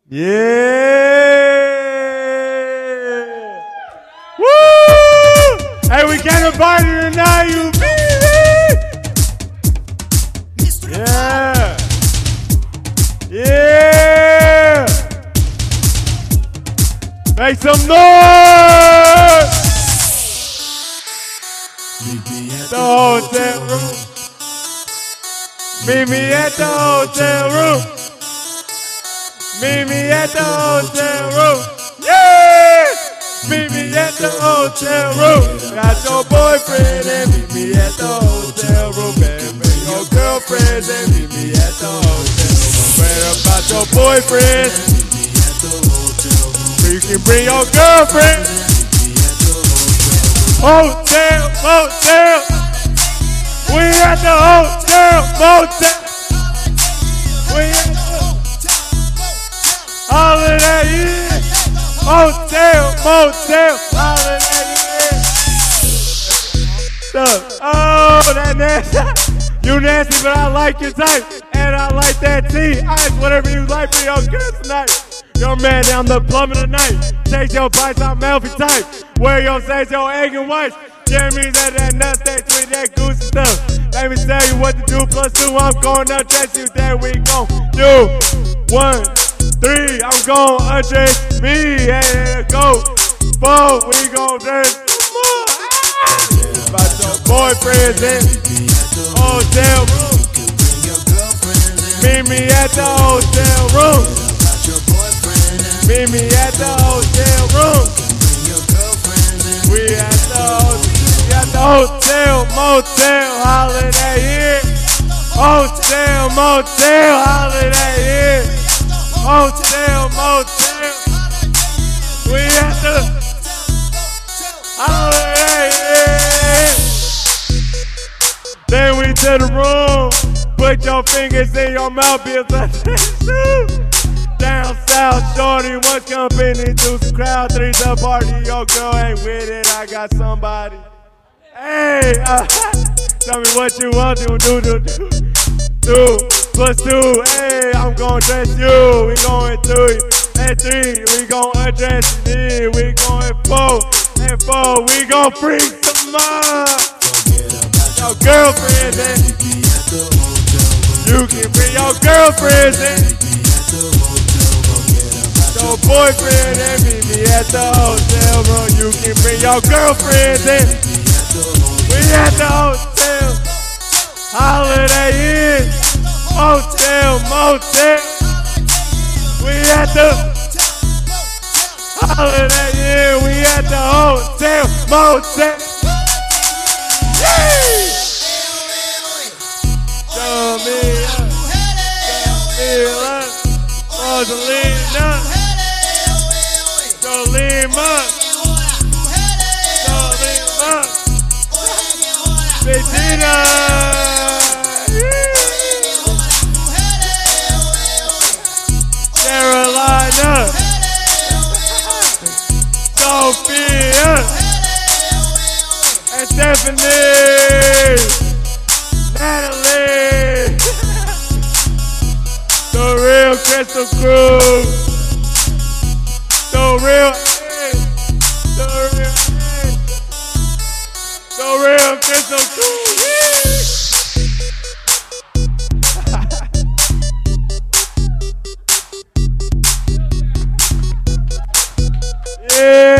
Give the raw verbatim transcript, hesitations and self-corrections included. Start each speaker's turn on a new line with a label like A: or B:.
A: Yeah. Woo! Hey, we got a party tonight, you baby. Yeah. Yeah. Make some noise. The hotel room. Meet me at the hotel room. Meet me at the hotel room. Yeah! Meet me at the hotel room. Got your boyfriend and meet me at the hotel room. And bring your girlfriends and meet me at the hotel room. Forget about your boyfriend. You can bring your girlfriend. Hotel, motel. We at the hotel, motel. We at the holiday Inn. Hotel, motel, holiday Inn. Stuff. Oh, that nasty. You nasty, but I like your type. And I like that tea. Ice, whatever you like for your girl tonight. Your man down the plumber tonight. Take your bites, I'm healthy type. Wear your say your egg and whites. Jeremy that that nuts, that sweet, that goosey stuff. Let me tell you what to do plus two. I'm gonna dress you, that we gon' do. One, three, I'm gon' undress me. And go. Four, we gon' dress more. Ah! About your boyfriends in hotel room. Meet me at the hotel room. Meet me at the hotel room. We at the hotel, we at the hotel, motel, holiday Inn. Hotel, motel, holiday Inn. Hotel, motel. We at the holiday Inn. Then we to the room. Put your fingers in your mouth, be a down south, shorty, what's company to some crowd, three's a party, your girl ain't with it, I got somebody. Hey, uh, tell me what you want to do, do, do, two, plus two, hey, I'm gonna dress you, we going three, and three, we gon' undress me, we going four, and four, we gon' freak some more. Your girlfriends in, you can bring your girlfriends in. Your boyfriend and meet me at the hotel room. You can bring your girlfriends in. We at the hotel, holiday Inn, hotel, motel. We at the holiday Inn. We at the hotel, motel. Yay! Show me up, show me up, Rosalina. Solima, Solima, Bettina, Carolina, Sophia, and Stephanie, Natalie, the real Crystal Cruz. The real, the real, the real Crystal Cruz. Yeah.